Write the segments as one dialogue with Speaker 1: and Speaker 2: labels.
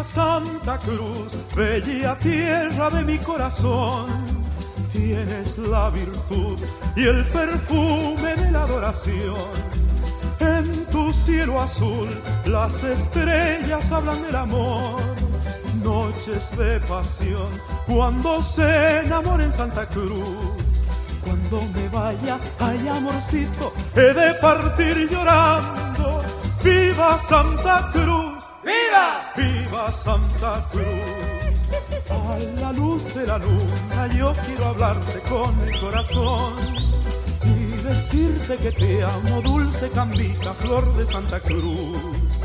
Speaker 1: Santa Cruz, bella tierra de mi corazón. Tienes la virtud y el perfume de la adoración. En tu cielo azul las estrellas hablan del amor. Noches de pasión cuando se enamora en Santa Cruz. Cuando me vaya, ay amorcito, he de partir llorando. ¡Viva Santa Cruz!
Speaker 2: ¡Viva!
Speaker 1: ¡Viva Santa Cruz! A la luz de la luna yo quiero hablarte con el corazón y decirte que te amo, dulce Cambita, flor de Santa Cruz.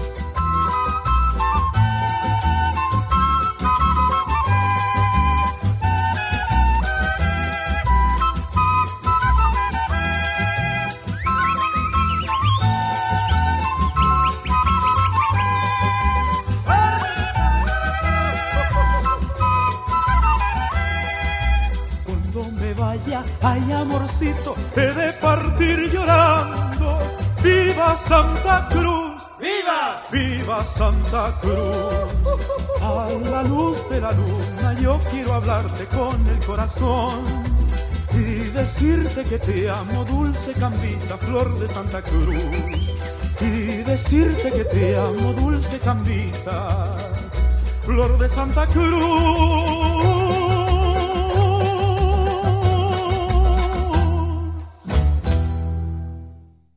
Speaker 1: Ay amorcito, he de partir llorando. ¡Viva Santa Cruz!
Speaker 2: ¡Viva!
Speaker 1: ¡Viva Santa Cruz! A la luz de la luna yo quiero hablarte con el corazón y decirte que te amo, dulce Cambita, flor de Santa Cruz. Y decirte que te amo, dulce Cambita, flor de Santa Cruz.